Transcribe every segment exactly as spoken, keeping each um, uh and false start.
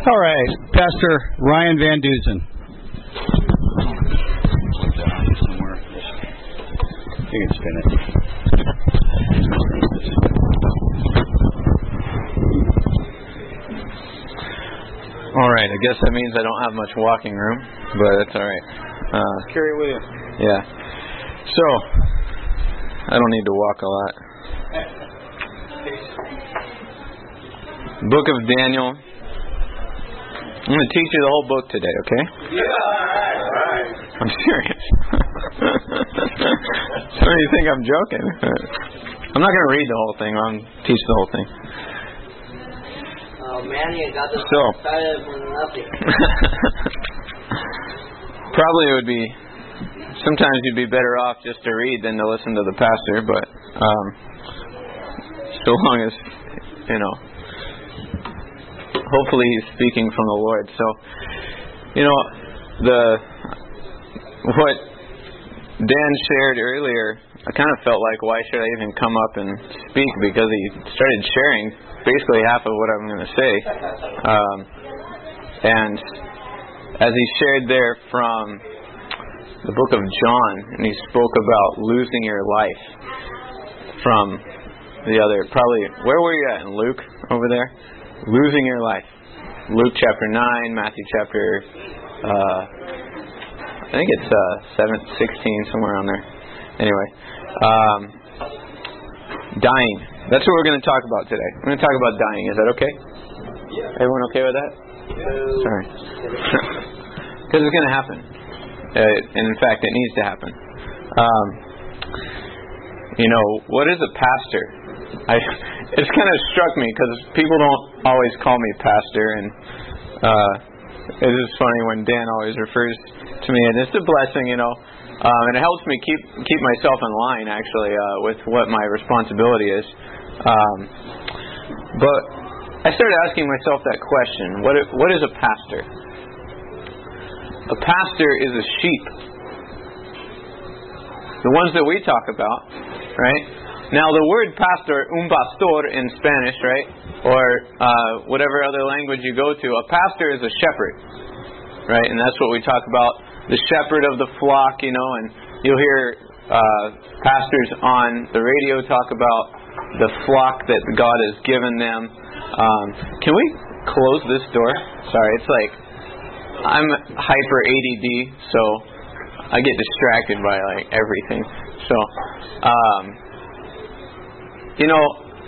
All right, Pastor Ryan Van Dusen. You can spin it. All right, I guess that means I don't have much walking room, but that's all right. Uh, Carry it with you. Yeah. So, I don't need to walk a lot. Book of Daniel. I'm going to teach you the whole book today, okay? Yeah, all right, all right. I'm serious. So you think I'm joking? I'm not going to read the whole thing. I'll teach the whole thing. Oh man, you got this So, started from nothing. Probably it would be, sometimes you'd be better off just to read than to listen to the pastor, but um, so long as, you know, hopefully he's speaking from the Lord. So, you know, the what Dan shared earlier, I kind of felt like, why should I even come up and speak? Because he started sharing basically half of what I'm going to say. Um, and as he shared there from the book of John, and he spoke about losing your life from the other, probably, where were you at in Luke over there? Losing your life. Luke chapter nine, Matthew chapter, uh, I think it's uh, seven, sixteen, somewhere on there. Anyway, um, dying. That's what we're going to talk about today. We're going to talk about dying. Is that okay? Yeah. Everyone okay with that? Yeah. Sorry. Because it's going to happen. Uh, and in fact, it needs to happen. Um, you know, what is a pastor? I, it's kind of struck me because people don't always call me pastor, and uh, it is funny when Dan always refers to me, and it's a blessing, you know, um, and it helps me keep keep myself in line actually uh, with what my responsibility is. Um, but I started asking myself that question: what what is a pastor? A pastor is a sheep, the ones that we talk about, right? Now, the word pastor, un pastor in Spanish, right, or uh, whatever other language you go to, a pastor is a shepherd, right? And that's what we talk about, the shepherd of the flock, you know, and you'll hear uh, pastors on the radio talk about the flock that God has given them. Um, can we close this door? Sorry, it's like, I'm hyper A D D, so I get distracted by, like, everything. So, um... You know,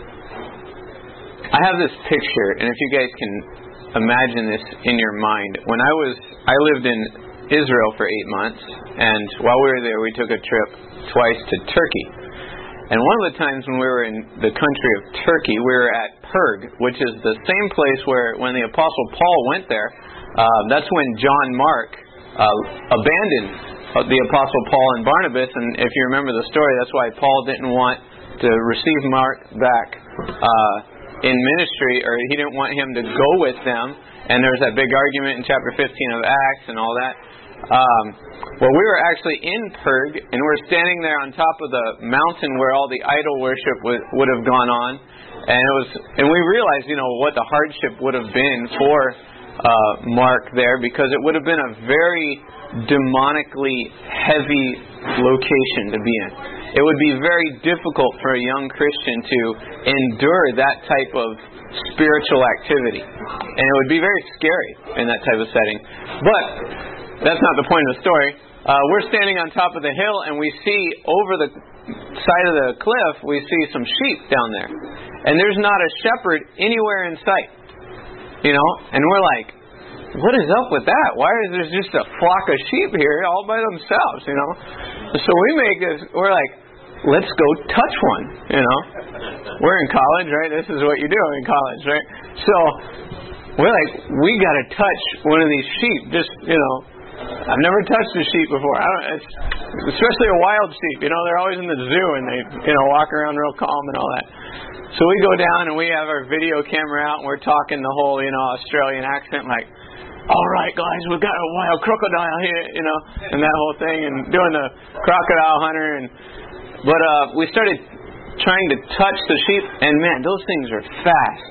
I have this picture, and if you guys can imagine this in your mind. When I was, I lived in Israel for eight months, and while we were there, we took a trip twice to Turkey. And one of the times when we were in the country of Turkey, we were at Perg, which is the same place where when the Apostle Paul went there, uh, that's when John Mark uh, abandoned the Apostle Paul and Barnabas. And if you remember the story, that's why Paul didn't want to receive Mark back uh, in ministry, or he didn't want him to go with them. And there was that big argument in chapter fifteen of Acts and all that. Um, well, we were actually in Perg, and we're standing there on top of the mountain where all the idol worship would, would have gone on, and it was, and we realized, you know, what the hardship would have been for uh, Mark there, because it would have been a very demonically heavy location to be in. It would be very difficult for a young Christian to endure that type of spiritual activity, and it would be very scary in that type of setting. But that's not the point of the story. Uh, we're standing on top of the hill, and we see over the side of the cliff, we see some sheep down there. And there's not a shepherd anywhere in sight. You know? And we're like, what is up with that? Why is there just a flock of sheep here all by themselves, you know? So we make this, we're like, let's go touch one, you know? We're in college, right? This is what you do in college, right? So we're like, we got to touch one of these sheep, just, you know. I've never touched a sheep before. I don't, it's, especially a wild sheep. You know, they're always in the zoo and they, you know, walk around real calm and all that. So we go down and we have our video camera out and we're talking the whole, you know, Australian accent, like, all right, guys, we've got a wild crocodile here, you know, and that whole thing, and doing the crocodile hunter. And but uh, we started trying to touch the sheep, and man, those things are fast.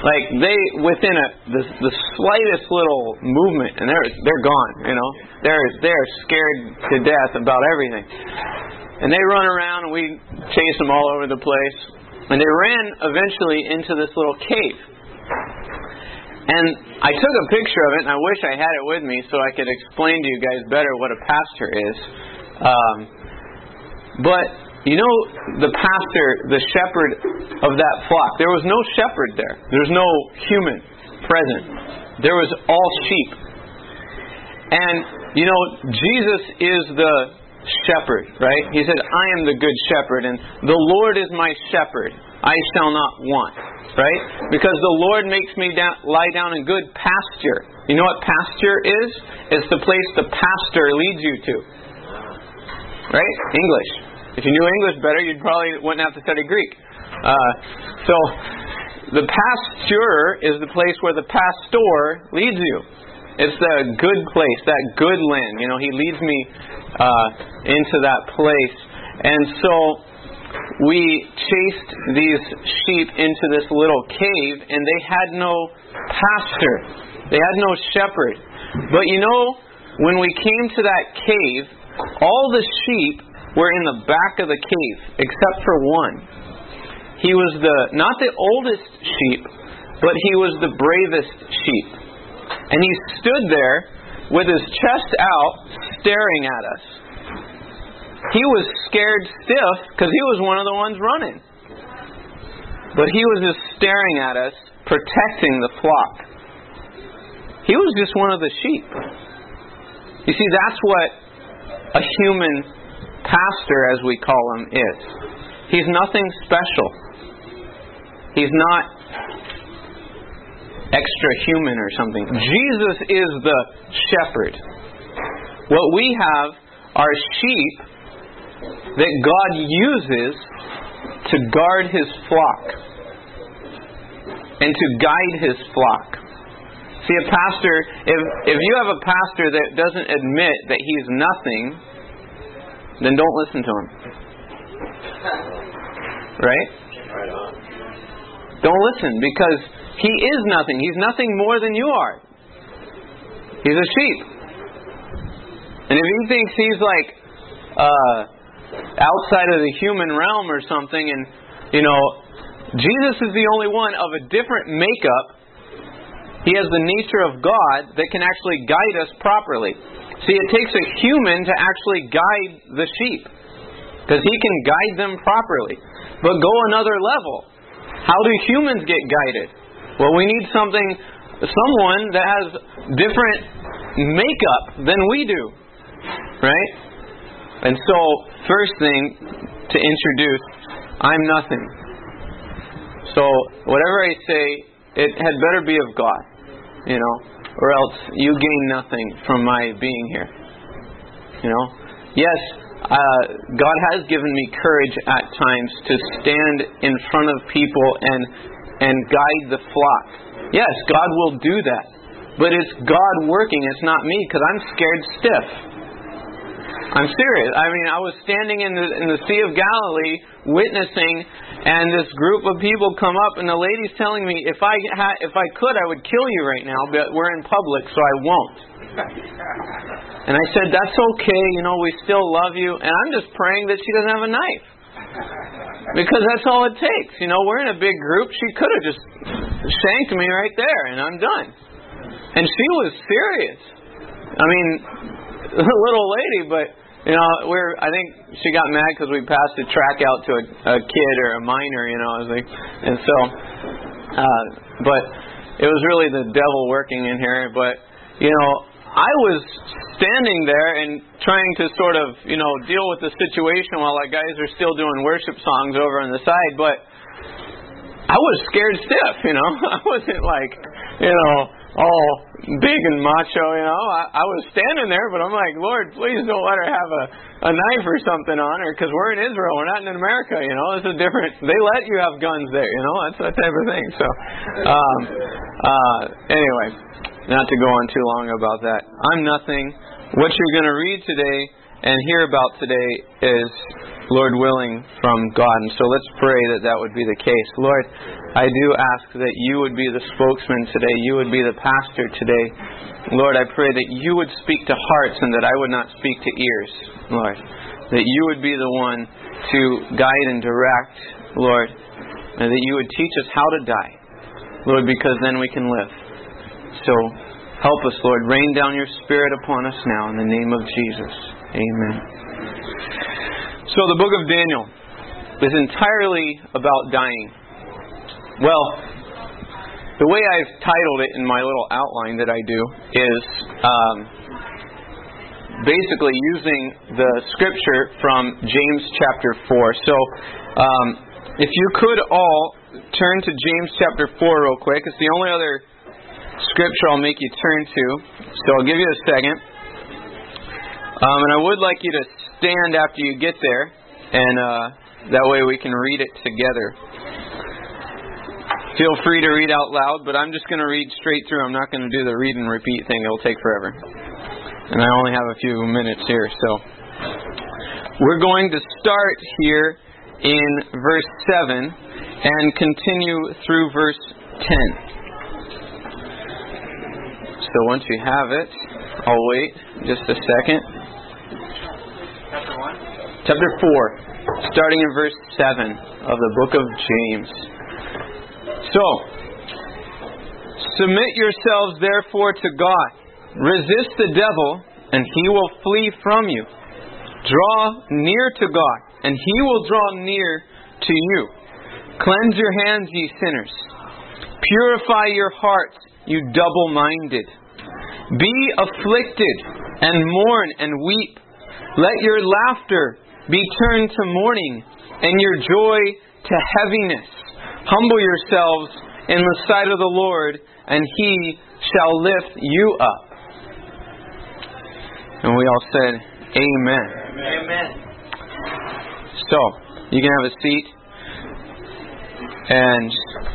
Like they, within a the, the slightest little movement, and they're they're gone. You know, they're they're scared to death about everything, and they run around, and we chase them all over the place. And they ran eventually into this little cave. And I took a picture of it, and I wish I had it with me so I could explain to you guys better what a pastor is. Um, but, you know, the pastor, the shepherd of that flock, there was no shepherd there. There was no human present. There was all sheep. And, you know, Jesus is the shepherd, right? He said, I am the good shepherd, and the Lord is my shepherd. I shall not want, right? Because the Lord makes me down, lie down in good pasture. You know what pasture is? It's the place the pastor leads you to. Right? English. If you knew English better, you probably wouldn't have to study Greek. Uh, so, the pasture is the place where the pastor leads you. It's the good place, that good land. You know, He leads me uh, into that place. And so, we chased these sheep into this little cave, and they had no pastor. They had no shepherd. But you know, when we came to that cave, all the sheep were in the back of the cave, except for one. He was the not the oldest sheep, but he was the bravest sheep. And he stood there with his chest out, staring at us. He was scared stiff because he was one of the ones running. But he was just staring at us, protecting the flock. He was just one of the sheep. You see, that's what a human pastor, as we call him, is. He's nothing special. He's not extra human or something. Jesus is the shepherd. What we have are sheep that God uses to guard His flock and to guide His flock. See, a pastor, if if you have a pastor that doesn't admit that he's nothing, then don't listen to him. Right? Don't listen, because he is nothing. He's nothing more than you are. He's a sheep. And if he thinks he's like uh, outside of the human realm or something, and, you know, Jesus is the only one of a different makeup. He has the nature of God that can actually guide us properly. See, it takes a human to actually guide the sheep, because he can guide them properly. But go another level. How do humans get guided? Well, we need something, someone that has different makeup than we do. Right? And so, first thing to introduce, I'm nothing. So, whatever I say, it had better be of God. You know, or else you gain nothing from my being here. You know, yes, uh, God has given me courage at times to stand in front of people and and guide the flock. Yes, God will do that, but it's God working. It's not me, because I'm scared stiff. I'm serious. I mean, I was standing in the in the Sea of Galilee witnessing, and this group of people come up, and the lady's telling me, if I ha- if I could, I would kill you right now, but we're in public, so I won't. And I said, that's okay, you know, we still love you, and I'm just praying that she doesn't have a knife. Because that's all it takes. You know, we're in a big group. She could have just shanked me right there, and I'm done. And she was serious. I mean, a little lady, but you know, we're. I think she got mad because we passed a track out to a, a kid or a minor. You know, I was like, and so, uh, but it was really the devil working in here. But you know, I was standing there and trying to sort of, you know, deal with the situation while the guys are still doing worship songs over on the side. But I was scared stiff. You know, I wasn't like, you know, all big and macho, you know. I, I was standing there, but I'm like, Lord, please don't let her have a, a knife or something on her, because we're in Israel, we're not in America, you know. It's a different, they let you have guns there, you know. That's that type of thing. So, um, uh, anyway, not to go on too long about that. I'm nothing. What you're going to read today and hear about today is Lord willing, from God. And so let's pray that that would be the case. Lord, I do ask that you would be the spokesman today. You would be the pastor today. Lord, I pray that you would speak to hearts and that I would not speak to ears, Lord. That you would be the one to guide and direct, Lord. And that you would teach us how to die, Lord, because then we can live. So help us, Lord. Rain down your Spirit upon us now in the name of Jesus. Amen. So the book of Daniel is entirely about dying. Well, the way I've titled it in my little outline that I do is um, basically using the scripture from James chapter four. So um, if you could all turn to James chapter four real quick. It's the only other scripture I'll make you turn to. So I'll give you a second. Um, and I would like you to stand after you get there, and uh, that way we can read it together. Feel free to read out loud, but I'm just going to read straight through. I'm not going to do the read and repeat thing. It'll take forever. And I only have a few minutes here, so we're going to start here in verse seven and continue through verse ten. So once you have it, I'll wait just a second. Chapter one? Chapter four, starting in verse seven of the book of James. So, submit yourselves therefore to God. Resist the devil, and he will flee from you. Draw near to God, and he will draw near to you. Cleanse your hands, ye sinners. Purify your hearts, you double-minded. Be afflicted, and mourn, and weep. Let your laughter be turned to mourning, and your joy to heaviness. Humble yourselves in the sight of the Lord, and He shall lift you up. And we all said, Amen. Amen. So, you can have a seat. And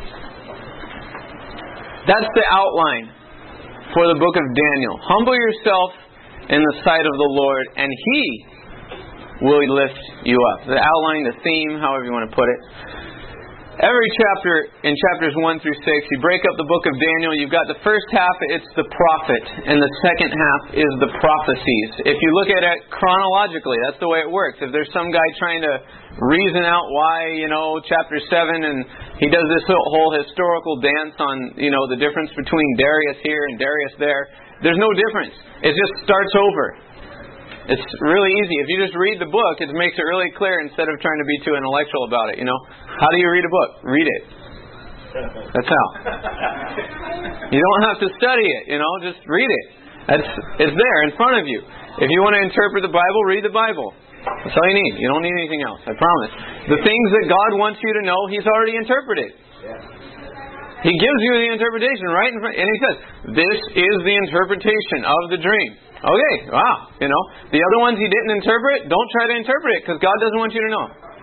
that's the outline for the book of Daniel. Humble yourself in the sight of the Lord, and He will lift you up. The outline, the theme, however you want to put it. Every chapter, in chapters one through six, you break up the book of Daniel. You've got the first half, it's the prophet, and the second half is the prophecies. If you look at it chronologically, that's the way it works. If there's some guy trying to reason out why, you know, chapter seven, and he does this whole historical dance on, you know, the difference between Darius here and Darius there, there's no difference. It just starts over. It's really easy. If you just read the book, it makes it really clear instead of trying to be too intellectual about it, you know. How do you read a book? Read it. That's how. You don't have to study it, you know. Just read it. That's, it's there in front of you. If you want to interpret the Bible, read the Bible. That's all you need. You don't need anything else. I promise. The things that God wants you to know, He's already interpreted. He gives you the interpretation right in front, and He says, this is the interpretation of the dream. Okay, wow, you know. The other ones He didn't interpret, don't try to interpret it, because God doesn't want you to know.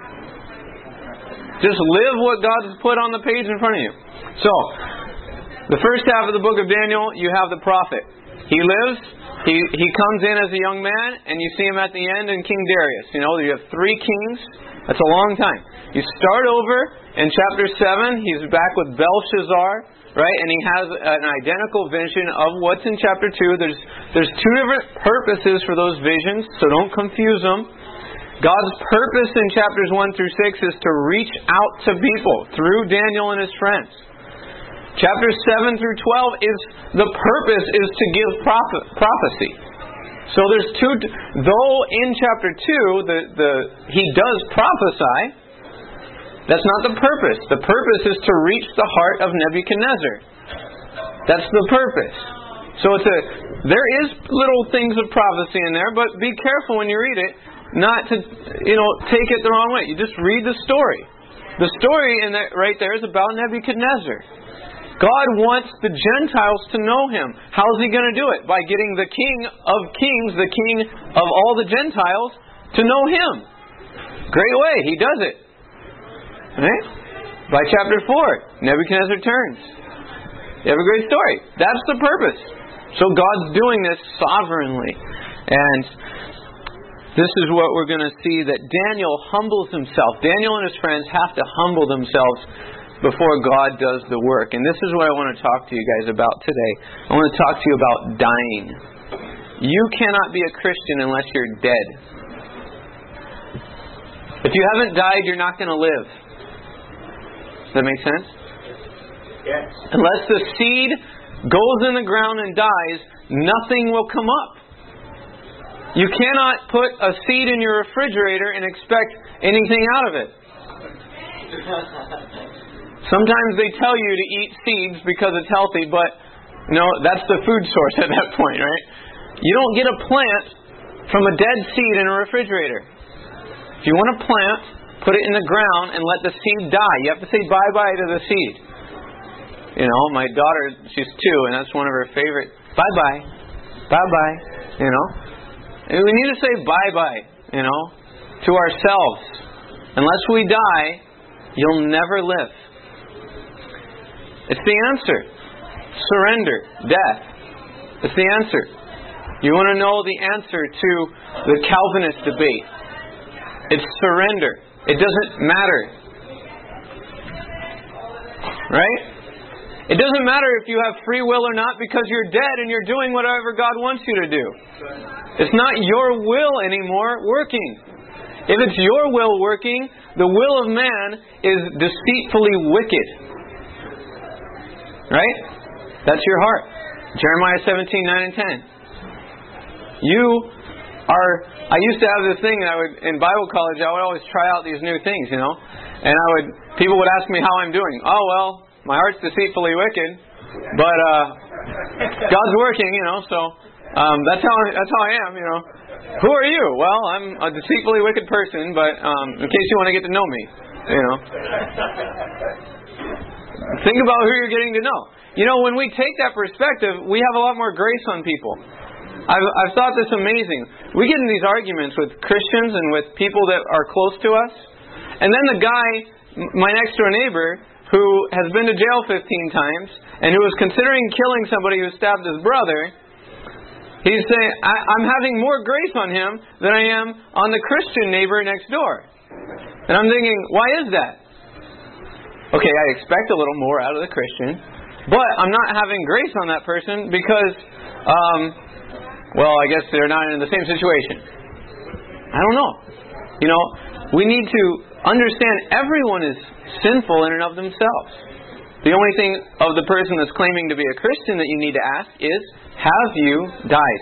Just live what God has put on the page in front of you. So, the first half of the book of Daniel, you have the prophet. He lives, he, he comes in as a young man, and you see him at the end in King Darius. You know, you have three kings. That's a long time. You start over in chapter seven, he's back with Belshazzar, right? And he has an identical vision of what's in chapter two. There's there's two different purposes for those visions, so don't confuse them. God's purpose in chapters one through six is to reach out to people through Daniel and his friends. Chapters seven through twelve is the purpose is to give prophet, prophecy. So there's two. Though in chapter two the the he does prophesy. That's not the purpose. The purpose is to reach the heart of Nebuchadnezzar. That's the purpose. So it's a there is little things of prophecy in there, but be careful when you read it, not to you know take it the wrong way. You just read the story. The story in that right there is about Nebuchadnezzar. God wants the Gentiles to know Him. How is He going to do it? By getting the King of Kings, the King of all the Gentiles, to know Him. Great way. He does it. Right? By chapter four, Nebuchadnezzar turns. You have a great story. That's the purpose. So God's doing this sovereignly. And this is what we're going to see, that Daniel humbles himself. Daniel and his friends have to humble themselves before God does the work. And this is what I want to talk to you guys about today. I want to talk to you about dying. You cannot be a Christian unless you're dead. If you haven't died, you're not going to live. Does that make sense? Yes. Unless the seed goes in the ground and dies, nothing will come up. You cannot put a seed in your refrigerator and expect anything out of it. Sometimes they tell you to eat seeds because it's healthy, but no, that's the food source at that point, right? You don't get a plant from a dead seed in a refrigerator. If you want a plant, put it in the ground and let the seed die. You have to say bye-bye to the seed. You know, my daughter, she's two, and that's one of her favorite. Bye-bye. Bye-bye. You know? And we need to say bye-bye, you know, to ourselves. Unless we die, you'll never live. It's the answer. Surrender. Death. It's the answer. You want to know the answer to the Calvinist debate. It's surrender. It doesn't matter. Right? It doesn't matter if you have free will or not, because you're dead and you're doing whatever God wants you to do. It's not your will anymore working. If it's your will working, the will of man is deceitfully wicked. Right? That's your heart. Jeremiah seventeen, nine and ten. You are... I used to have this thing that I would, in Bible college, I would always try out these new things, you know. And I would, people would ask me how I'm doing. Oh, well, my heart's deceitfully wicked, but uh, God's working, you know. So um, that's how that's how I am, you know. Who are you? Well, I'm a deceitfully wicked person, but um, in case you want to get to know me, you know. Think about who you're getting to know. You know, when we take that perspective, we have a lot more grace on people. I've, I've thought this amazing. We get in these arguments with Christians and with people that are close to us, and then the guy, my next door neighbor, who has been to jail fifteen times and who was considering killing somebody who stabbed his brother, he's saying, I, I'm having more grace on him than I am on the Christian neighbor next door. And I'm thinking, why is that? Okay, I expect a little more out of the Christian, but I'm not having grace on that person because, um, well, I guess they're not in the same situation. I don't know. You know, we need to understand everyone is sinful in and of themselves. The only thing of the person that's claiming to be a Christian that you need to ask is, have you died?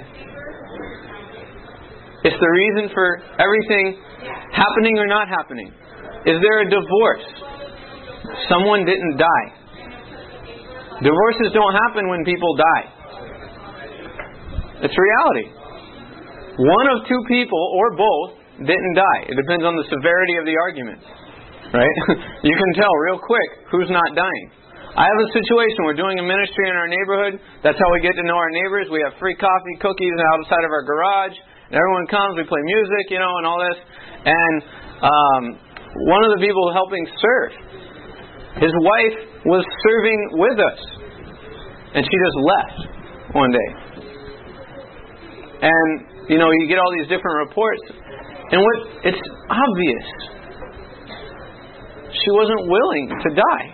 It's the reason for everything happening or not happening. Is there a divorce? Someone didn't die. Divorces don't happen when people die. It's reality. One of two people, or both, didn't die. It depends on the severity of the argument. Right? You can tell real quick who's not dying. I have a situation. We're doing a ministry in our neighborhood. That's how we get to know our neighbors. We have free coffee, cookies outside of our garage. And everyone comes. We play music, you know, and all this. And um, one of the people helping serve, his wife was serving with us. And she just left one day. And, you know, you get all these different reports. And what it's obvious. She wasn't willing to die.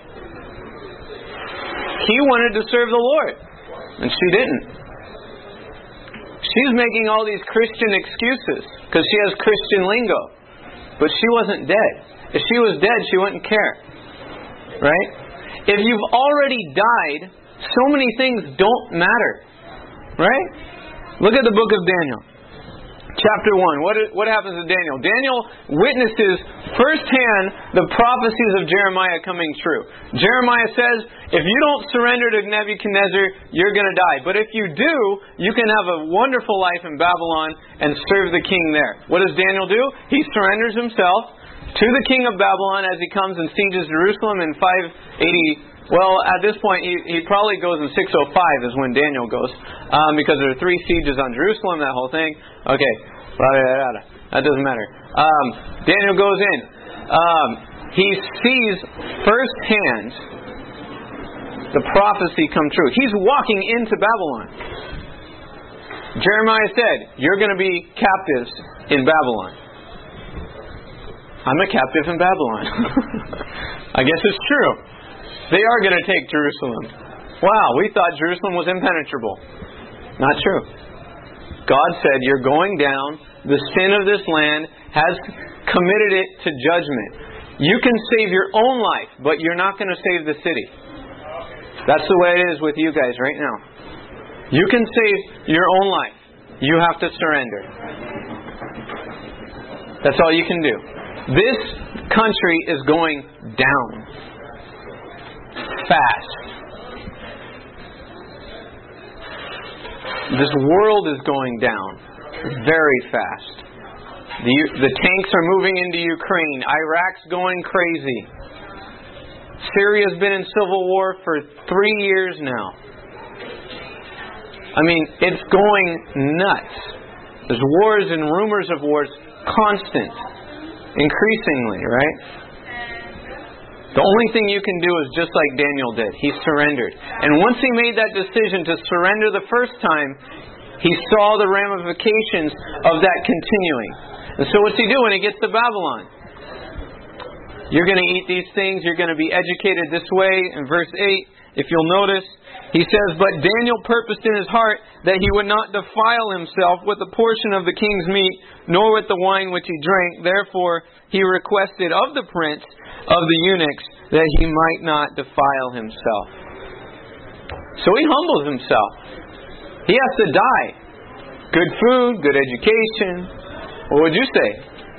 He wanted to serve the Lord. And she didn't. She's making all these Christian excuses because she has Christian lingo. But she wasn't dead. If she was dead, she wouldn't care. Right? If you've already died, so many things don't matter. Right? Look at the book of Daniel. Chapter one. What, what happens to Daniel? Daniel witnesses firsthand the prophecies of Jeremiah coming true. Jeremiah says, if you don't surrender to Nebuchadnezzar, you're going to die. But if you do, you can have a wonderful life in Babylon and serve the king there. What does Daniel do? He surrenders himself to the king of Babylon as he comes and sieges Jerusalem in five eighty. Well, at this point, he, he probably goes in six oh five is when Daniel goes. Um, because there are three sieges on Jerusalem, that whole thing. Okay. That doesn't matter. Um, Daniel goes in. Um, he sees firsthand the prophecy come true. He's walking into Babylon. Jeremiah said, you're going to be captives in Babylon. I'm a captive in Babylon. I guess it's true. They are going to take Jerusalem. Wow, we thought Jerusalem was impenetrable. Not true. God said, you're going down. The sin of this land has committed it to judgment. You can save your own life, but you're not going to save the city. That's the way it is with you guys right now. You can save your own life. You have to surrender. That's all you can do. This country is going down. Fast. This world is going down very fast. The, the tanks are moving into Ukraine. Iraq's going crazy. Syria's been in civil war for three years now. I mean, it's going nuts. There's wars and rumors of wars constant. Increasingly, right? The only thing you can do is just like Daniel did. He surrendered. And once he made that decision to surrender the first time, he saw the ramifications of that continuing. And so what's he do when he gets to Babylon? You're going to eat these things. You're going to be educated this way. In verse eight, if you'll notice, he says, but Daniel purposed in his heart that he would not defile himself with a portion of the king's meat, nor with the wine which he drank. Therefore, he requested of the prince of the eunuchs that he might not defile himself. So he humbles himself. He has to die. Good food, good education. What would you say?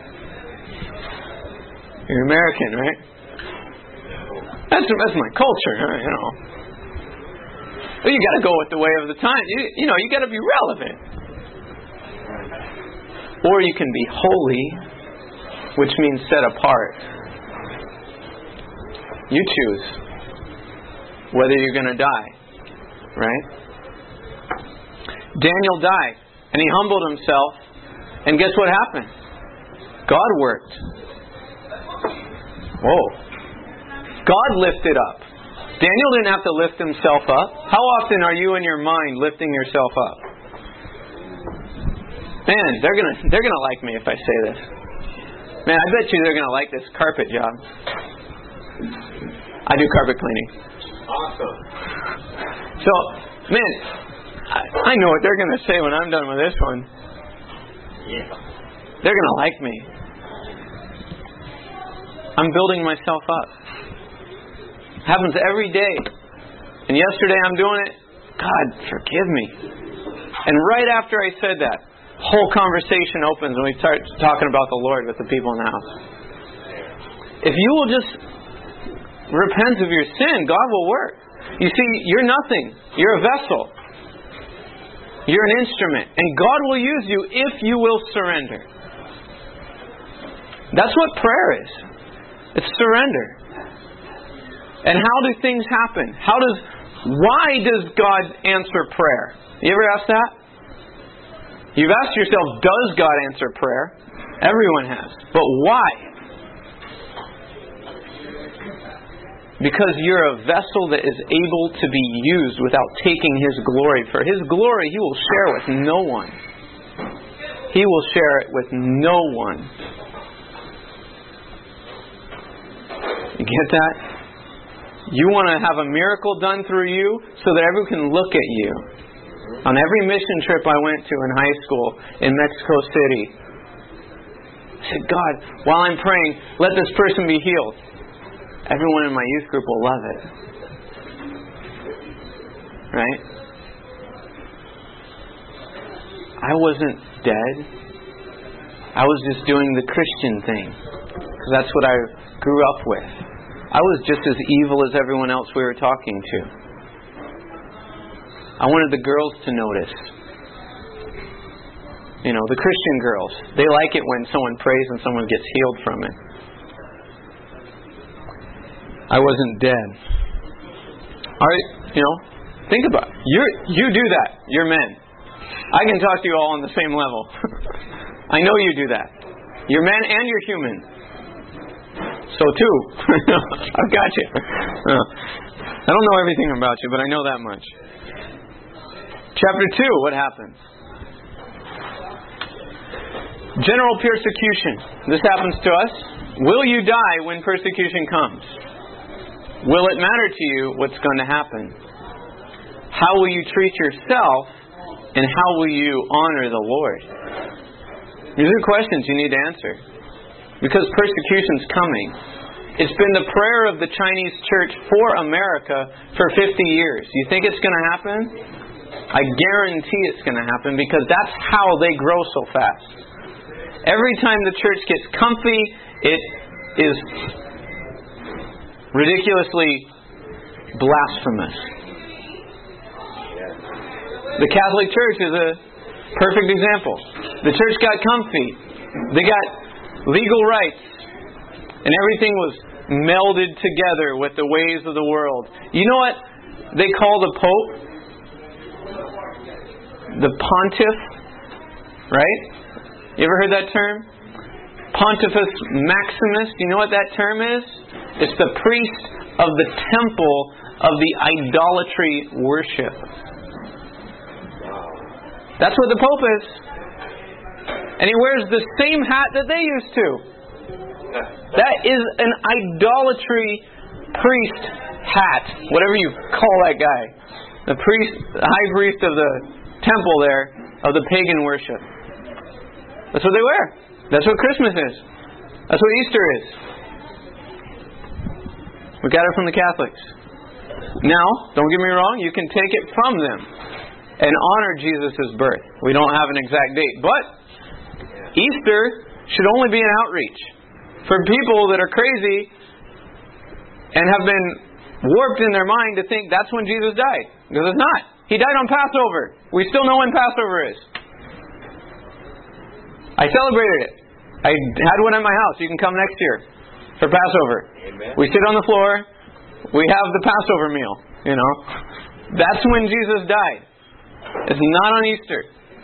You're American, right? That's that's my culture, you know. But you got to go with the way of the time. You, you know, you got to be relevant. Or you can be holy, which means set apart. You choose whether you're going to die, right? Daniel died, and he humbled himself, and guess what happened? God worked. Whoa. God lifted up. Daniel didn't have to lift himself up. How often are you in your mind lifting yourself up? Man, they're gonna they're gonna like me if I say this. Man, I bet you they're gonna like this carpet job. I do carpet cleaning. Awesome. So, man, I, I know what they're gonna say when I'm done with this one. Yeah. They're gonna like me. I'm building myself up. Happens every day. And yesterday I'm doing it. God, forgive me. And right after I said that, whole conversation opens and we start talking about the Lord with the people in the house. If you will just repent of your sin, God will work. You see, you're nothing. You're a vessel. You're an instrument. And God will use you if you will surrender. That's what prayer is. It's surrender. And how do things happen? How does, why does God answer prayer? You ever asked that? You've asked yourself, does God answer prayer? Everyone has. But why? Because you're a vessel that is able to be used without taking His glory. For His glory He will share with no one. He will share it with no one. You get that? You want to have a miracle done through you so that everyone can look at you. On every mission trip I went to in high school in Mexico City, I said, God, while I'm praying, let this person be healed. Everyone in my youth group will love it. Right? I wasn't dead. I was just doing the Christian thing. Because that's what I grew up with. I was just as evil as everyone else we were talking to. I wanted the girls to notice. You know, the Christian girls. They like it when someone prays and someone gets healed from it. I wasn't dead. Alright, you know, think about it. You're, you do that. You're men. I can talk to you all on the same level. I know you do that. You're men and you're human. So too. I've got you. I don't know everything about you, but I know that much. Chapter two, what happens? General persecution. This happens to us. Will you die when persecution comes? Will it matter to you what's going to happen? How will you treat yourself, and how will you honor the Lord? These are questions you need to answer. Because persecution's coming. It's been the prayer of the Chinese church for America for fifty years. You think it's going to happen? I guarantee it's going to happen, because that's how they grow so fast. Every time the church gets comfy, it is ridiculously blasphemous. The Catholic Church is a perfect example. The church got comfy. They got legal rights. And everything was melded together with the ways of the world. You know what they call the Pope? The Pontiff. Right? You ever heard that term? Pontifex Maximus. Do you know what that term is? It's the priest of the temple of the idolatry worship. That's what the Pope is. And he wears the same hat that they used to. That is an idolatry priest hat. Whatever you call that guy. The priest, the high priest of the temple there, of the pagan worship. That's what they wear. That's what Christmas is. That's what Easter is. We got it from the Catholics. Now, don't get me wrong, you can take it from them and honor Jesus' birth. We don't have an exact date. But Easter should only be an outreach for people that are crazy and have been warped in their mind to think that's when Jesus died. Because it's not. He died on Passover. We still know when Passover is. I celebrated it. I had one at my house. You can come next year for Passover. Amen. We sit on the floor. We have the Passover meal. You know, that's when Jesus died. It's not on Easter.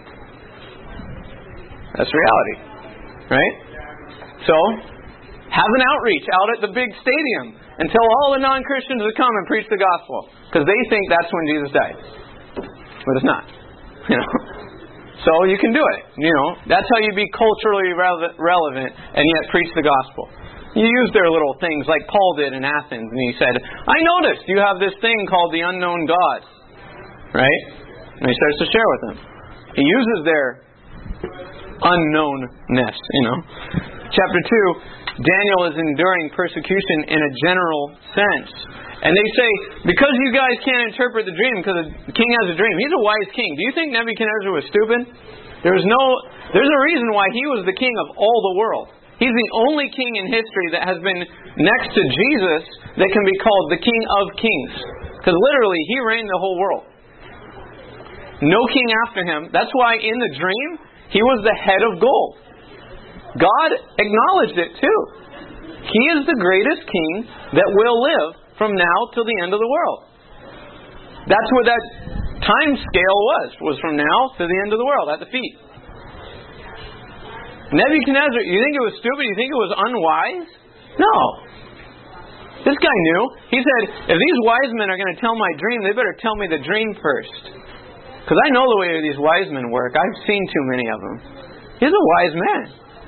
That's reality, right? So, have an outreach out at the big stadium and tell all the non-Christians to come and preach the gospel, because they think that's when Jesus died, but it's not. You know. So you can do it. You know, that's how you be culturally rele- relevant and yet preach the gospel. You use their little things like Paul did in Athens, and he said, "I noticed you have this thing called the unknown God," right? And he starts to share with them. He uses their unknownness. You know, chapter two, Daniel is enduring persecution in a general sense. And they say, because you guys can't interpret the dream, because the king has a dream. He's a wise king. Do you think Nebuchadnezzar was stupid? There's no, there's a reason why he was the king of all the world. He's the only king in history that has been next to Jesus that can be called the King of Kings. Because literally, he reigned the whole world. No king after him. That's why in the dream, he was the head of gold. God acknowledged it too. He is the greatest king that will live from now till the end of the world. That's what that time scale was, was from now to the end of the world, at the feet. Nebuchadnezzar, you think it was stupid? You think it was unwise? No. This guy knew. He said, if these wise men are going to tell my dream, they better tell me the dream first. Because I know the way these wise men work. I've seen too many of them. He's a wise man.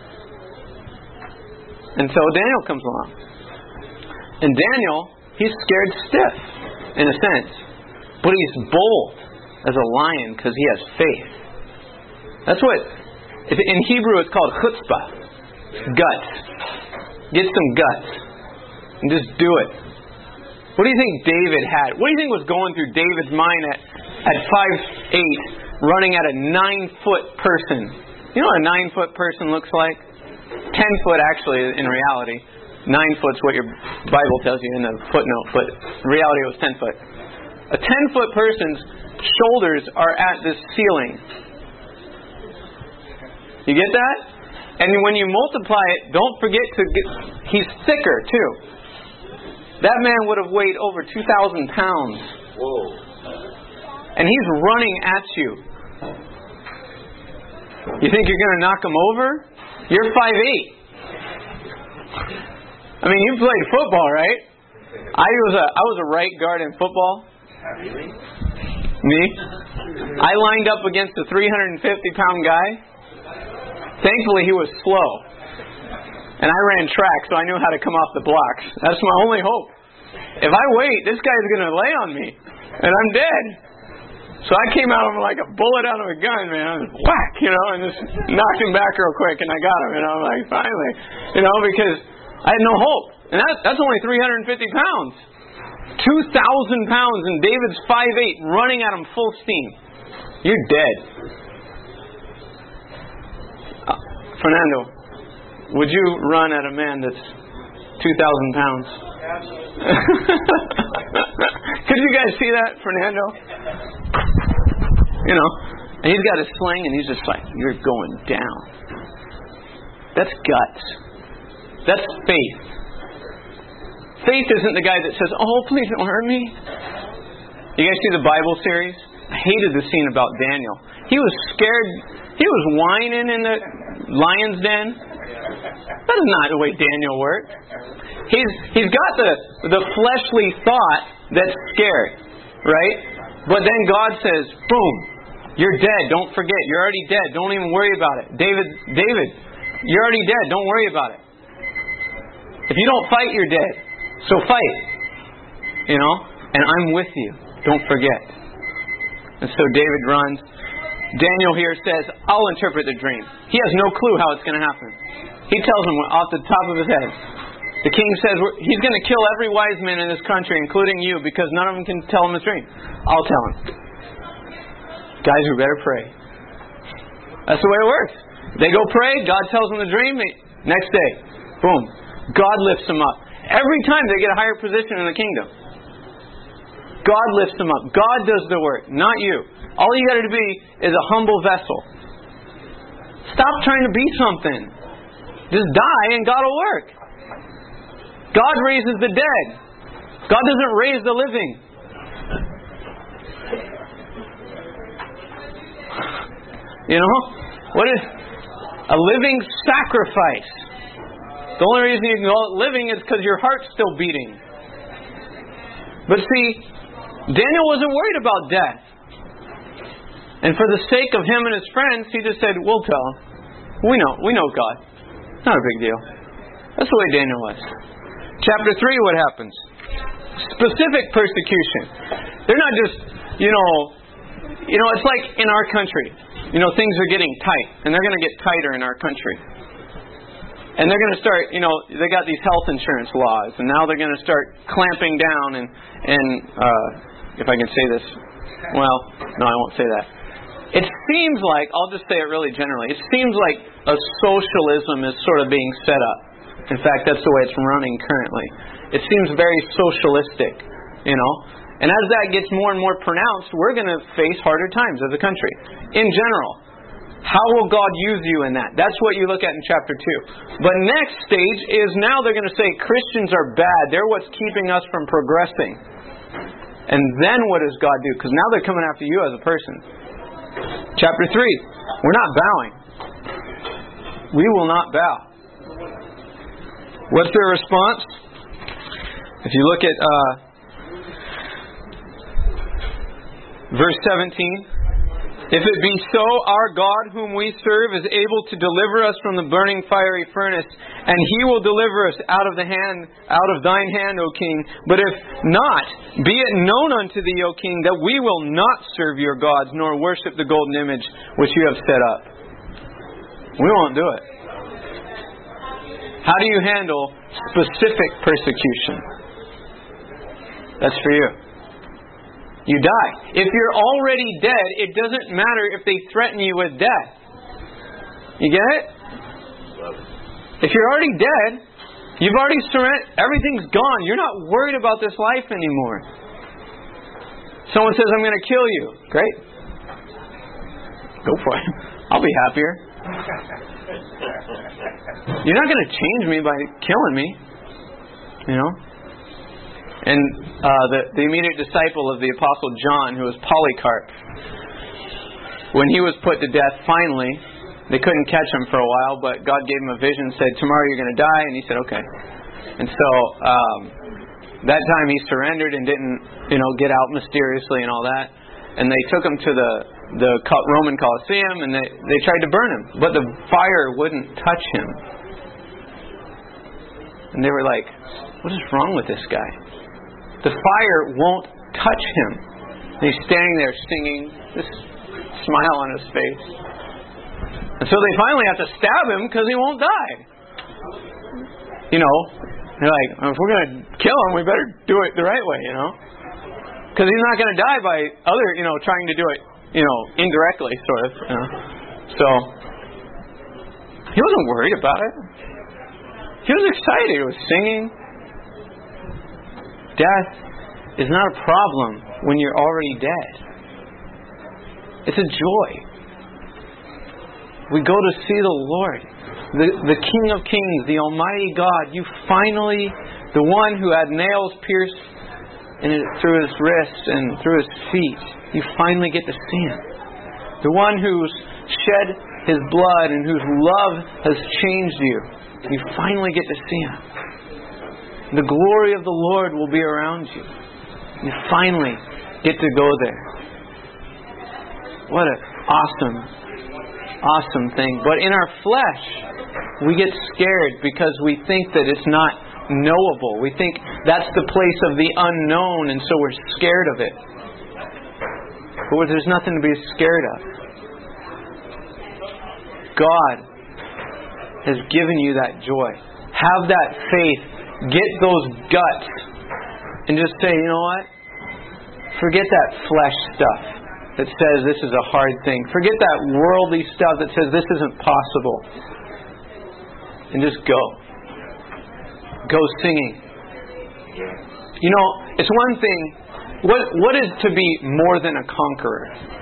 And so Daniel comes along. And Daniel, he's scared stiff, in a sense. But he's bold as a lion because he has faith. That's what, in Hebrew it's called chutzpah. Guts. Get some guts. And just do it. What do you think David had? What do you think was going through David's mind at, at five eight, running at a nine-foot person? You know what a nine-foot person looks like? Ten foot, actually, in reality. Nine foot's what your Bible tells you in the footnote, but in reality it was ten foot. A ten foot person's shoulders are at the ceiling. You get that? And when you multiply it, don't forget to get, he's thicker too. That man would have weighed over two thousand pounds. Whoa. And he's running at you. You think you're going to knock him over? You're five eight. I mean, you played football, right? I was a I was a right guard in football. Really? Me? I lined up against a three hundred fifty pound guy. Thankfully, he was slow. And I ran track, so I knew how to come off the blocks. That's my only hope. If I wait, this guy's going to lay on me, and I'm dead. So I came out of him like a bullet out of a gun, man. Whack, you know, and just knocked him back real quick, and I got him. And I'm like, finally, you know, because I had no hope. And that, that's only three hundred fifty pounds. two thousand pounds, and David's five eight, running at him full steam. You're dead. Uh, Fernando, would you run at a man that's two thousand pounds? Could you guys see that, Fernando? You know, and he's got his sling, and he's just like, you're going down. That's guts. That's faith. Faith isn't the guy that says, oh, please don't hurt me. You guys see the Bible series? I hated the scene about Daniel. He was scared. He was whining in the lion's den. That is not the way Daniel worked. He's he's got the the fleshly thought that's scared, right? But then God says, boom, you're dead. Don't forget. You're already dead. Don't even worry about it. David, David, you're already dead. Don't worry about it. If you don't fight, you're dead. So fight. You know? And I'm with you. Don't forget. And so David runs. Daniel here says, I'll interpret the dream. He has no clue how it's going to happen. He tells him off the top of his head. The king says, he's going to kill every wise man in this country, including you, because none of them can tell him his dream. I'll tell him. Guys, we better pray. That's the way it works. They go pray, God tells them the dream, next day, boom, God lifts them up. Every time they get a higher position in the kingdom. God lifts them up. God does the work, not you. All you got to be is a humble vessel. Stop trying to be something. Just die and God will work. God raises the dead. God doesn't raise the living. You know? What is a living sacrifice? The only reason you can call it living is because your heart's still beating. But see, Daniel wasn't worried about death. And for the sake of him and his friends, he just said, we'll tell him. We know. We know God. Not a big deal. That's the way Daniel was. Chapter three, what happens? Specific persecution. They're not just, you know, you know, it's like in our country. You know, things are getting tight. And they're going to get tighter in our country. And they're going to start, you know, they got these health insurance laws. And now they're going to start clamping down and, and uh, if I can say this, well, no, I won't say that. It seems like, I'll just say it really generally, it seems like a socialism is sort of being set up. In fact, that's the way it's running currently. It seems very socialistic, you know. And as that gets more and more pronounced, we're going to face harder times as a country. In general. How will God use you in that? That's what you look at in chapter two. But next stage is now they're going to say Christians are bad. They're what's keeping us from progressing. And then what does God do? Because now they're coming after you as a person. Chapter three. We're not bowing. We will not bow. What's their response? If you look at uh, verse seventeen. If it be so, our God whom we serve is able to deliver us from the burning fiery furnace, and He will deliver us out of the hand, out of thine hand, O King. But if not, be it known unto thee, O King, that we will not serve your gods, nor worship the golden image which you have set up. We won't do it. How do you handle specific persecution? That's for you. You die. If you're already dead, it doesn't matter if they threaten you with death. You get it? If you're already dead, you've already surrendered. Everything's gone. You're not worried about this life anymore. Someone says, I'm going to kill you. Great. Go for it. I'll be happier. You're not going to change me by killing me. You know? And uh, the, the immediate disciple of the Apostle John, who was Polycarp, when he was put to death, finally, they couldn't catch him for a while, but God gave him a vision, said, tomorrow you're going to die, and he said, okay. And so, um, that time he surrendered and didn't, you know, get out mysteriously and all that. And they took him to the the Roman Colosseum, and they, they tried to burn him. But the fire wouldn't touch him. And they were like, what is wrong with this guy? The fire won't touch him. And he's standing there singing, this smile on his face. And so they finally have to stab him because he won't die. You know, they're like, if we're going to kill him, we better do it the right way, you know. Because he's not going to die by other, you know, trying to do it, you know, indirectly, sort of. You know? So, he wasn't worried about it. He was excited. He was singing. Death is not a problem when you're already dead. It's a joy. We go to see the Lord, the, the King of Kings, the Almighty God. You finally, the one who had nails pierced in it, through his wrists and through his feet, you finally get to see Him. The one who's shed His blood and whose love has changed you, you finally get to see Him. The glory of the Lord will be around you. You finally get to go there. What an awesome, awesome thing. But in our flesh, we get scared because we think that it's not knowable. We think that's the place of the unknown, and so we're scared of it. But there's nothing to be scared of. God has given you that joy. Have that faith. Get those guts. And just say, you know what? Forget that flesh stuff that says this is a hard thing. Forget that worldly stuff that says this isn't possible. And just go. Go singing. You know, it's one thing. What what is to be more than a conqueror?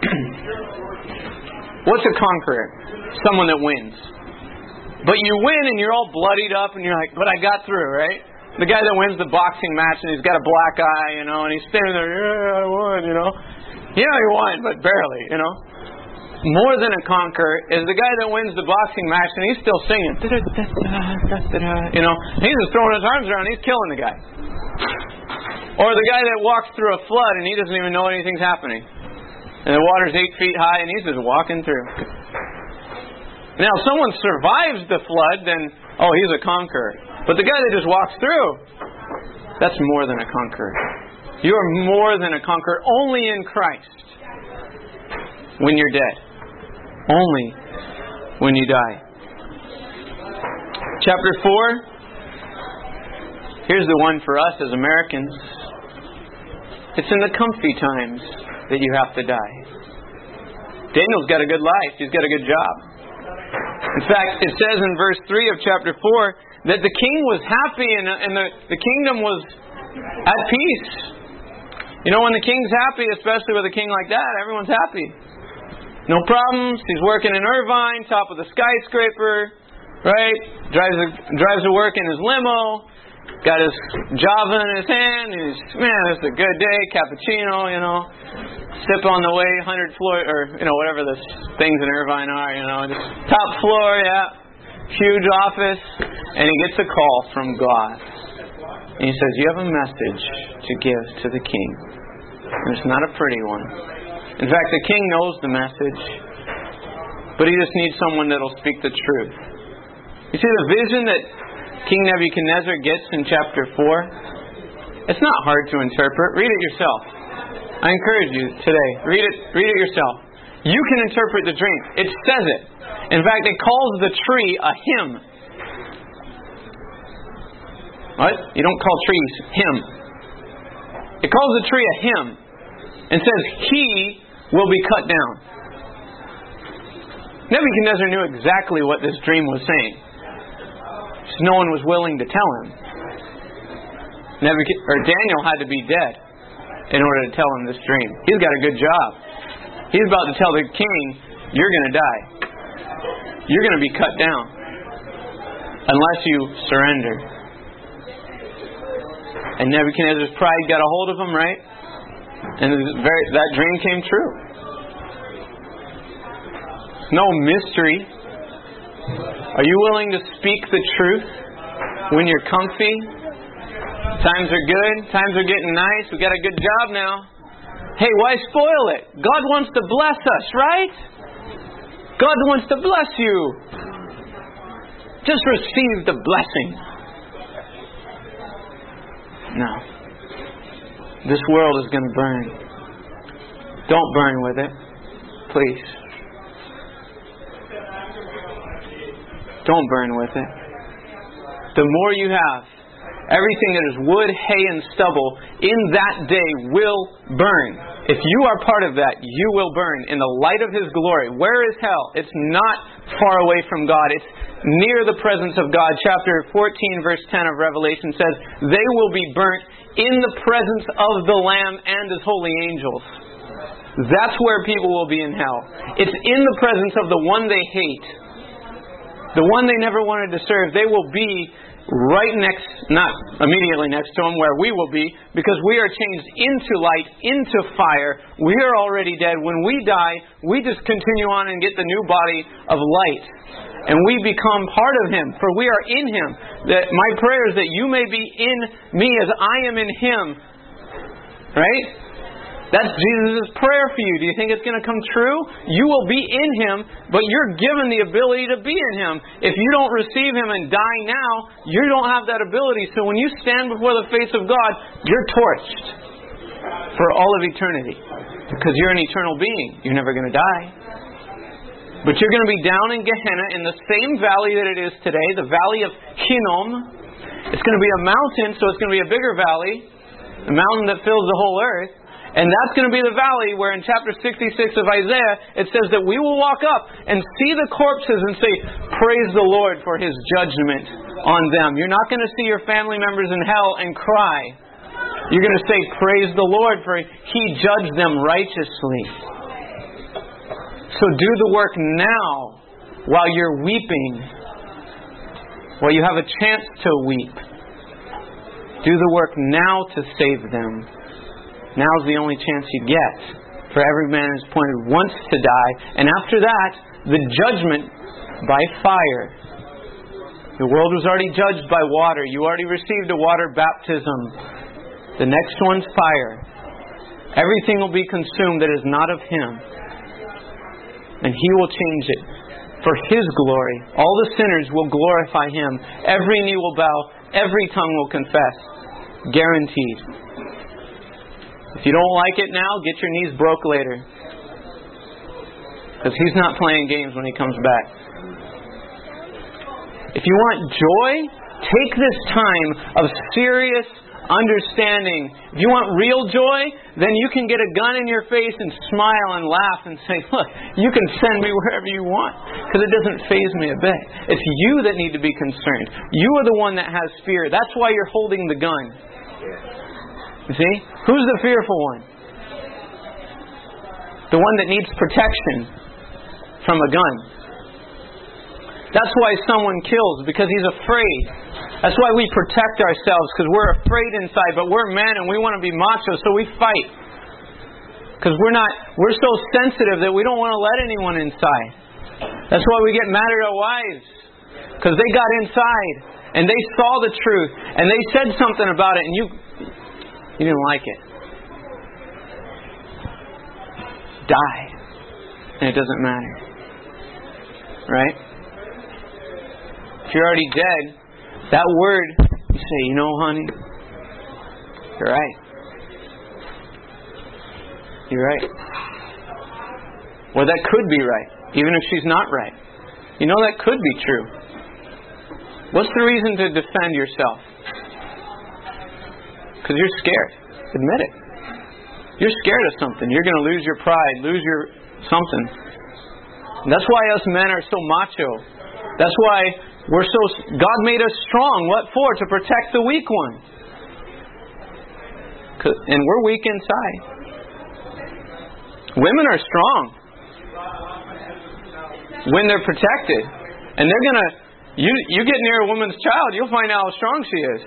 What's a conqueror? Someone that wins. But you win and you're all bloodied up and you're like, but I got through, right? The guy that wins the boxing match and he's got a black eye, you know, and he's standing there, yeah, I won, you know. Yeah, he won, but barely, you know. More than a conqueror is the guy that wins the boxing match and he's still singing. You know, he's just throwing his arms around, he's killing the guy. Or the guy that walks through a flood and he doesn't even know anything's happening. And the water's eight feet high and he's just walking through. Now, if someone survives the flood, then, oh, he's a conqueror. But the guy that just walks through, that's more than a conqueror. You are more than a conqueror only in Christ when you're dead. Only when you die. Chapter four. Here's the one for us as Americans. It's in the comfy times that you have to die. Daniel's got a good life. He's got a good job. In fact, it says in verse three of chapter four that the king was happy and, and the, the kingdom was at peace. You know, when the king's happy, especially with a king like that, everyone's happy. No problems. He's working in Irvine, top of the skyscraper, right? Drives a, drives to work in his limo. Got his Java in his hand. And he's, man, it's a good day. Cappuccino, you know. Sip on the way, hundred floor, or, you know, whatever the things in Irvine are, you know. Just top floor, yeah. Huge office. And he gets a call from God. And he says, you have a message to give to the king. And it's not a pretty one. In fact, the king knows the message. But he just needs someone that'll speak the truth. You see the vision that King Nebuchadnezzar gets in chapter four? It's not hard to interpret. Read it yourself. I encourage you today. Read it, read it yourself. You can interpret the dream. It says it. In fact, it calls the tree a hymn. What? You don't call trees hymn. It calls the tree a hymn and says he will be cut down. Nebuchadnezzar knew exactly what this dream was saying. Just no one was willing to tell him. Nebuchadnezzar, or Daniel had to be dead in order to tell him this dream. He's got a good job. He's about to tell the king, you're going to die. You're going to be cut down unless you surrender. And Nebuchadnezzar's pride got a hold of him, right? And very, that dream came true. No mystery. Are you willing to speak the truth when you're comfy? Times are good. Times are getting nice. We got a good job now. Hey, why spoil it? God wants to bless us, right? God wants to bless you. Just receive the blessing. No. This world is going to burn. Don't burn with it. Please. Don't burn with it. The more you have, everything that is wood, hay, and stubble in that day will burn. If you are part of that, you will burn in the light of His glory. Where is hell? It's not far away from God. It's near the presence of God. Chapter fourteen, verse ten of Revelation says, they will be burnt in the presence of the Lamb and His holy angels. That's where people will be in hell. It's in the presence of the one they hate. The one they never wanted to serve. They will be right next, not immediately next to Him, where we will be, because we are changed into light, into fire. We are already dead. When we die, we just continue on and get the new body of light. And we become part of Him, for we are in Him. That my prayer is that you may be in me as I am in Him. Right? That's Jesus' prayer for you. Do you think it's going to come true? You will be in Him, but you're given the ability to be in Him. If you don't receive Him and die now, you don't have that ability. So when you stand before the face of God, you're torched for all of eternity. Because you're an eternal being. You're never going to die. But you're going to be down in Gehenna in the same valley that it is today, the valley of Hinnom. It's going to be a mountain, so it's going to be a bigger valley. A mountain that fills the whole earth. And that's going to be the valley where in chapter sixty-six of Isaiah, it says that we will walk up and see the corpses and say, praise the Lord for His judgment on them. You're not going to see your family members in hell and cry. You're going to say, praise the Lord for He judged them righteously. So do the work now while you're weeping, while you have a chance to weep. Do the work now to save them. Now's the only chance you get. For every man is appointed once to die. And after that, the judgment by fire. The world was already judged by water. You already received a water baptism. The next one's fire. Everything will be consumed that is not of Him. And He will change it for His glory. All the sinners will glorify Him. Every knee will bow. Every tongue will confess. Guaranteed. If you don't like it now, get your knees broke later. Because He's not playing games when He comes back. If you want joy, take this time of serious understanding. If you want real joy, then you can get a gun in your face and smile and laugh and say, look, you can send me wherever you want. Because it doesn't faze me a bit. It's you that need to be concerned. You are the one that has fear. That's why you're holding the gun. You see? Who's the fearful one? The one that needs protection from a gun. That's why someone kills, because he's afraid. That's why we protect ourselves, because we're afraid inside, but we're men and we want to be macho, so we fight. Because we're not, we're so sensitive that we don't want to let anyone inside. That's why we get mad at our wives. Because they got inside and they saw the truth and they said something about it and you You didn't like it. Die. And it doesn't matter. Right? If you're already dead, that word, you say, you know, honey, you're right. You're right. Well, that could be right, even if she's not right. You know, that could be true. What's the reason to defend yourself? Because you're scared. Admit it. You're scared of something. You're going to lose your pride, lose your something. And that's why us men are so macho. That's why we're so... God made us strong. What for? To protect the weak one. And we're weak inside. Women are strong when they're protected. And they're going to... You, you get near a woman's child, you'll find out how strong she is.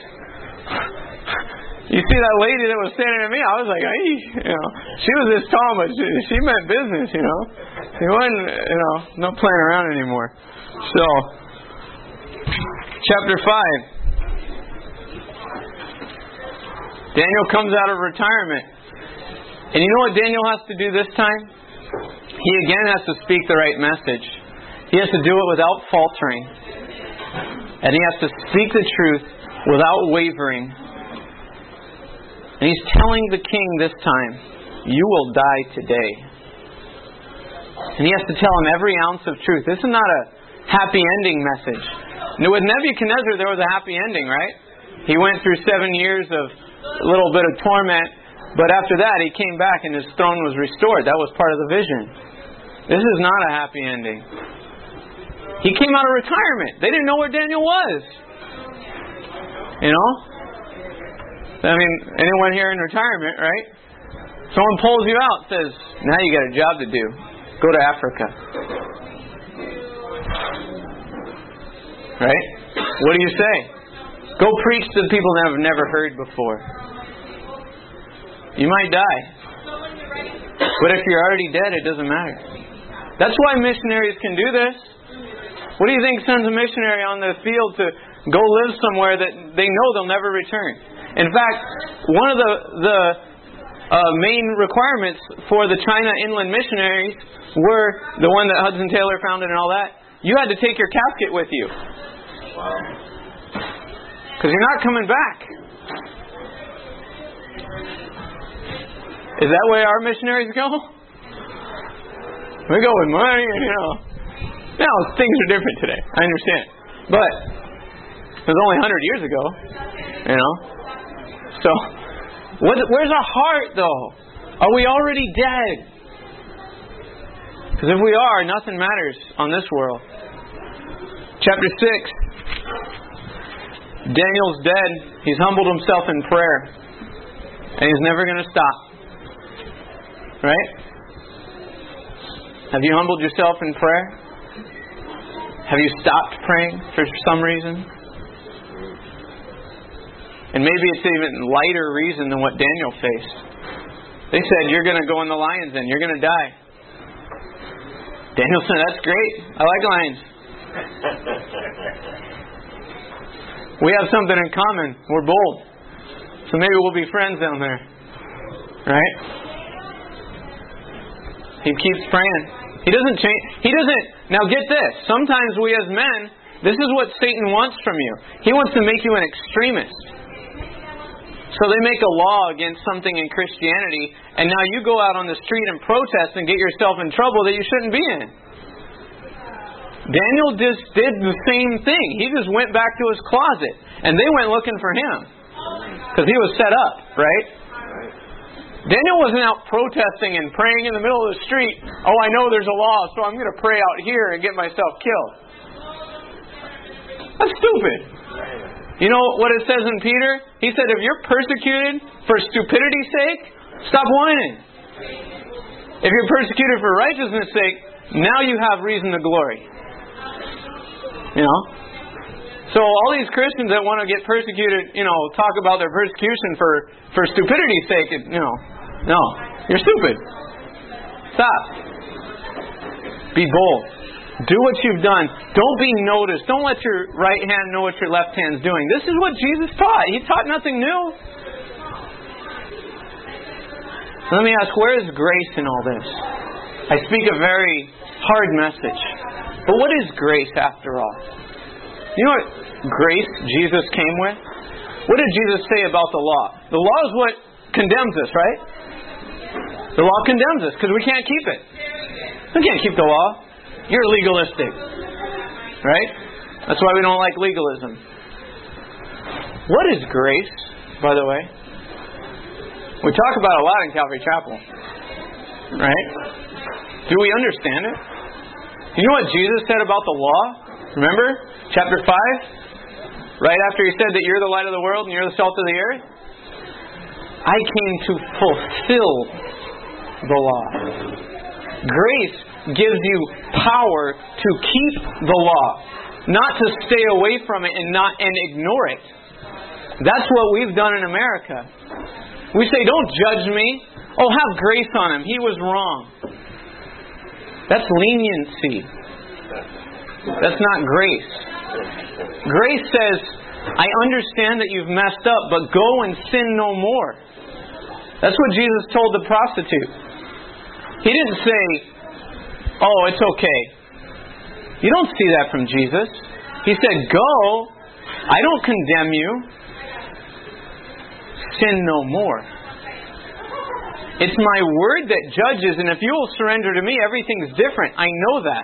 You see that lady that was standing at me, I was like, hey, you know, she was this tall, but she, she meant business, you know. She wasn't, you know, not playing around anymore. So, chapter five. Daniel comes out of retirement. And you know what Daniel has to do this time? He again has to speak the right message. He has to do it without faltering. And he has to speak the truth without wavering. And he's telling the king this time, you will die today. And he has to tell him every ounce of truth. This is not a happy ending message. Now, with Nebuchadnezzar, there was a happy ending, right? He went through seven years of a little bit of torment, but after that, he came back and his throne was restored. That was part of the vision. This is not a happy ending. He came out of retirement. They didn't know where Daniel was. You know? I mean, anyone here in retirement, right? Someone pulls you out, says, now you got a job to do. Go to Africa. Right? What do you say? Go preach to the people that have never heard before. You might die. But if you're already dead, it doesn't matter. That's why missionaries can do this. What do you think sends a missionary on the field to go live somewhere that they know they'll never return? In fact, one of the, the uh, main requirements for the China Inland Missionaries were the one that Hudson Taylor founded and all that. You had to take your casket with you. Because you're not coming back. Is that way our missionaries go? We go with money, you know. Now, things are different today. I understand. But it was only one hundred years ago. You know. So, what, where's our heart, though? Are we already dead? Because if we are, nothing matters on this world. Chapter six. Daniel's dead. He's humbled himself in prayer. And he's never going to stop. Right? Have you humbled yourself in prayer? Have you stopped praying for some reason? And maybe it's an even lighter reason than what Daniel faced. They said, you're going to go in the lion's den. You're going to die. Daniel said, that's great. I like lions. We have something in common. We're bold. So maybe we'll be friends down there. Right? He keeps praying. He doesn't change. He doesn't. Now get this. Sometimes we as men, this is what Satan wants from you. He wants to make you an extremist. So they make a law against something in Christianity, and now you go out on the street and protest and get yourself in trouble that you shouldn't be in. Daniel just did the same thing. He just went back to his closet, and they went looking for him. Because he was set up, right? Daniel wasn't out protesting and praying in the middle of the street. Oh, I know there's a law, so I'm going to pray out here and get myself killed. That's stupid. You know what it says in Peter? He said, if you're persecuted for stupidity's sake, stop whining. If you're persecuted for righteousness' sake, now you have reason to glory. You know? So all these Christians that want to get persecuted, you know, talk about their persecution for, for stupidity's sake, you know, no. You're stupid. Stop. Be bold. Do what you've done. Don't be noticed. Don't let your right hand know what your left hand's doing. This is what Jesus taught. He taught nothing new. Let me ask, where is grace in all this? I speak a very hard message. But what is grace after all? You know what grace Jesus came with? What did Jesus say about the law? The law is what condemns us, right? The law condemns us because we can't keep it. We can't keep the law. You're legalistic. Right? That's why we don't like legalism. What is grace, by the way? We talk about it a lot in Calvary Chapel. Right? Do we understand it? You know what Jesus said about the law? Remember? Chapter five? Right after He said that you're the light of the world and you're the salt of the earth? I came to fulfill the law. Grace gives you power to keep the law, not to stay away from it and not and ignore it. That's what we've done in America. We say, don't judge me. Oh, have grace on him. He was wrong. That's leniency. That's not grace. Grace says, I understand that you've messed up, but go and sin no more. That's what Jesus told the prostitute. He didn't say, oh, it's okay. You don't see that from Jesus. He said, go. I don't condemn you. Sin no more. It's my word that judges, and if you will surrender to me, everything's different. I know that.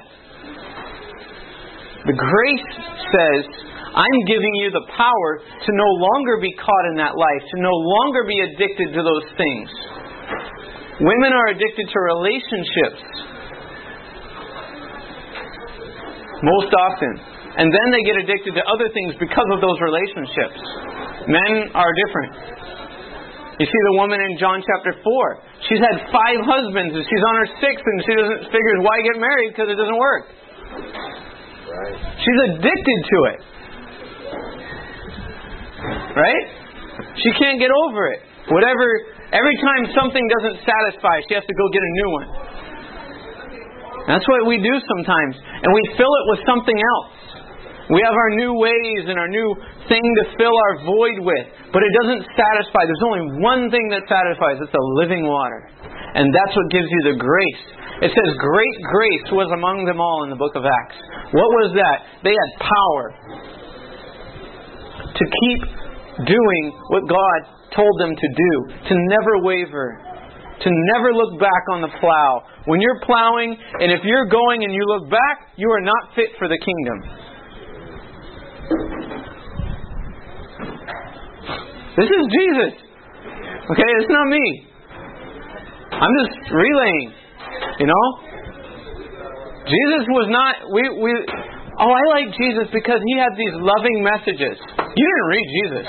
The grace says, I'm giving you the power to no longer be caught in that life, to no longer be addicted to those things. Women are addicted to relationships most often. And then they get addicted to other things because of those relationships. Men are different. You see the woman in John chapter four. She's had five husbands and she's on her sixth and she doesn't figure why get married because it doesn't work. Right. She's addicted to it. Right? She can't get over it. Whatever, every time something doesn't satisfy, she has to go get a new one. That's what we do sometimes. And we fill it with something else. We have our new ways and our new thing to fill our void with. But it doesn't satisfy. There's only one thing that satisfies. It's the living water. And that's what gives you the grace. It says great grace was among them all in the book of Acts. What was that? They had power to keep doing what God told them to do. To never waver. To never look back on the plow. When you're plowing, and if you're going and you look back, you are not fit for the kingdom. This is Jesus. Okay, it's not me. I'm just relaying. You know? Jesus was not... We, we. Oh, I like Jesus because he had these loving messages. You didn't read Jesus.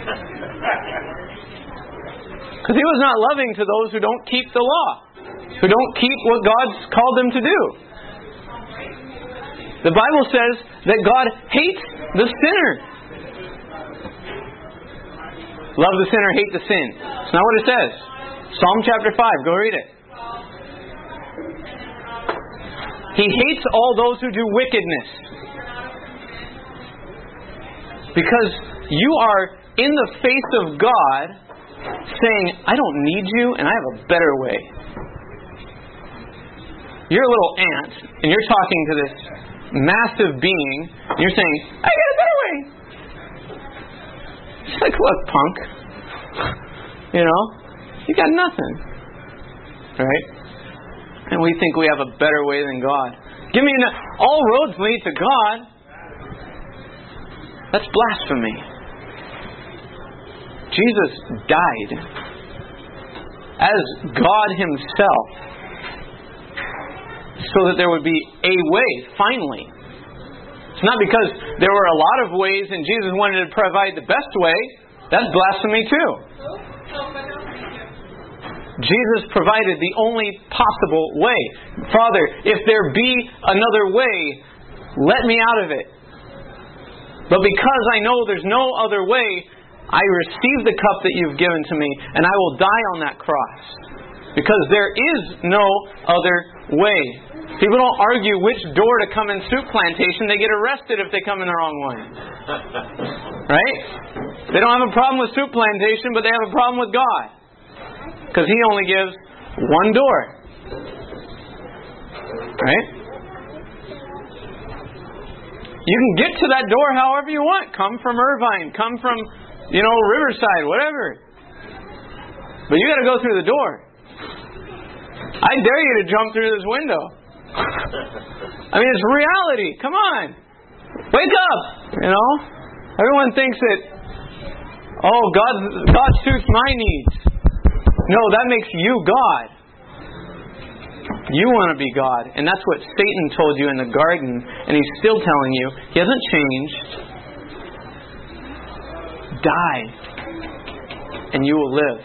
Because he was not loving to those who don't keep the law. Who don't keep what God's called them to do. The Bible says that God hates the sinner. Love the sinner, hate the sin. It's not what it says. Psalm chapter five, go read it. He hates all those who do wickedness. Because you are in the face of God saying, I don't need you and I have a better way. You're a little ant and you're talking to this massive being and you're saying, I got a better way. It's like, look, punk. You know? You got nothing. Right? And we think we have a better way than God. Give me an, all roads lead to God. That's blasphemy. Jesus died as God Himself so that there would be a way, finally. It's not because there were a lot of ways and Jesus wanted to provide the best way. That's blasphemy too. Jesus provided the only possible way. Father, if there be another way, let me out of it. But because I know there's no other way, I receive the cup that you've given to me, and I will die on that cross. Because there is no other way. People don't argue which door to come in Soup Plantation. They get arrested if they come in the wrong one. Right? They don't have a problem with Soup Plantation, but they have a problem with God. Because He only gives one door. Right? You can get to that door however you want. Come from Irvine. Come from, you know, Riverside. Whatever. But you got to go through the door. I dare you to jump through this window. I mean, it's reality. Come on. Wake up. You know? Everyone thinks that, oh, God, God suits my needs. No, that makes you God. You want to be God. And that's what Satan told you in the garden. And he's still telling you. He hasn't changed. Die. And you will live.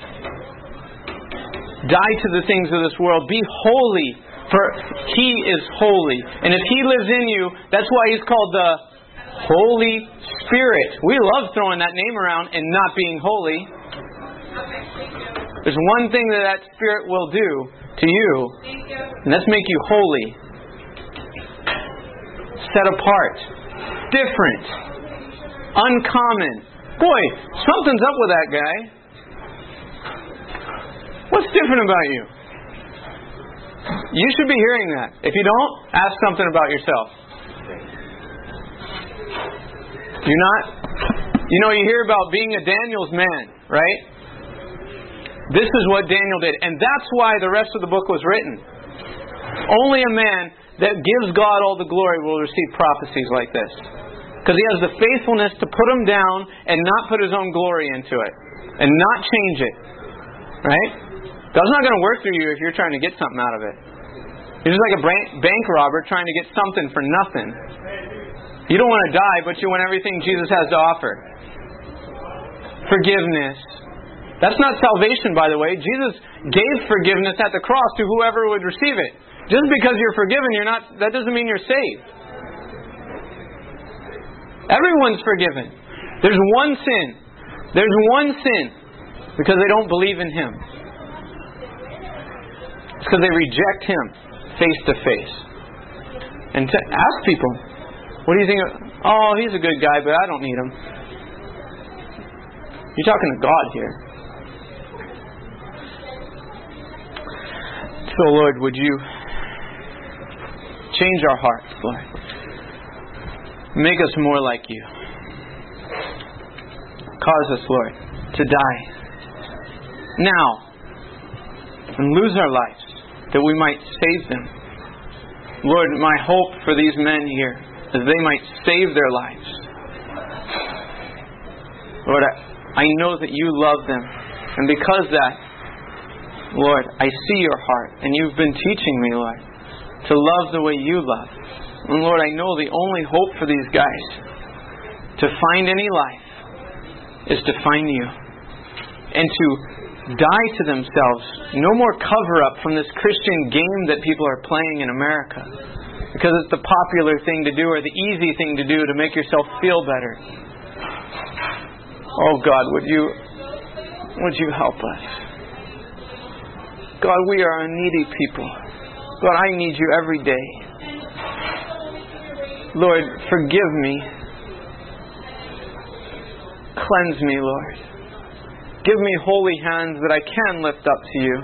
Die to the things of this world. Be holy. For He is holy. And if He lives in you, that's why He's called the Holy Spirit. We love throwing that name around and not being holy. There's one thing that that Spirit will do to you, and that's make you holy. Set apart. Different. Uncommon. Boy, something's up with that guy. What's different about you? You should be hearing that. If you don't, ask something about yourself. Do not. You know, you hear about being a Daniel's man, right? This is what Daniel did. And that's why the rest of the book was written. Only a man that gives God all the glory will receive prophecies like this. Because he has the faithfulness to put them down and not put his own glory into it. And not change it. Right? God's not going to work through you if you're trying to get something out of it. You're just like a bank robber trying to get something for nothing. You don't want to die, but you want everything Jesus has to offer. Forgiveness. That's not salvation, by the way. Jesus gave forgiveness at the cross to whoever would receive it. Just because you're forgiven, you're not. That doesn't mean you're saved. Everyone's forgiven. There's one sin. There's one sin. Because they don't believe in Him. It's because they reject Him face to face. And to ask people, what do you think of, oh, he's a good guy, but I don't need him. You're talking to God here. So, Lord, would you change our hearts, Lord. Make us more like you. Cause us, Lord, to die now and lose our lives that we might save them. Lord, my hope for these men here is they might save their lives. Lord, I, I know that you love them. And because of that, Lord, I see your heart. And you've been teaching me, Lord, to love the way you love. And Lord, I know the only hope for these guys to find any life is to find you. And to die to themselves. No more cover-up from this Christian game that people are playing in America. Because it's the popular thing to do or the easy thing to do to make yourself feel better. Oh God, would you would you help us? God, we are a needy people. God, I need you every day. Lord, forgive me. Cleanse me, Lord. Give me holy hands that I can lift up to you.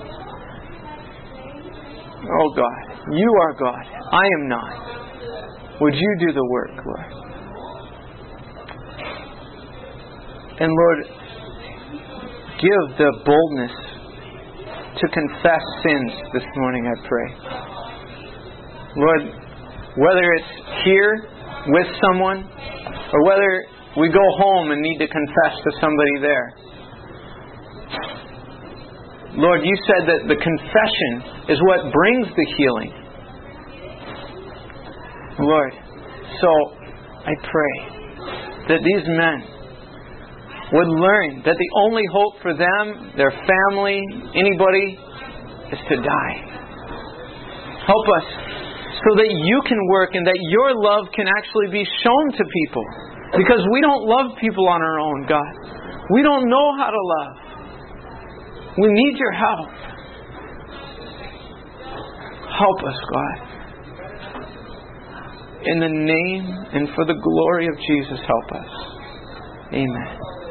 Oh God, you are God. I am not. Would you do the work, Lord? And Lord, give the boldness to confess sins this morning, I pray. Lord, whether it's here with someone or whether we go home and need to confess to somebody there. Lord, you said that the confession is what brings the healing. Lord, so I pray that these men would learn that the only hope for them, their family, anybody, is to die. Help us so that you can work and that your love can actually be shown to people. Because we don't love people on our own, God. We don't know how to love. We need your help. Help us, God. In the name and for the glory of Jesus, help us. Amen.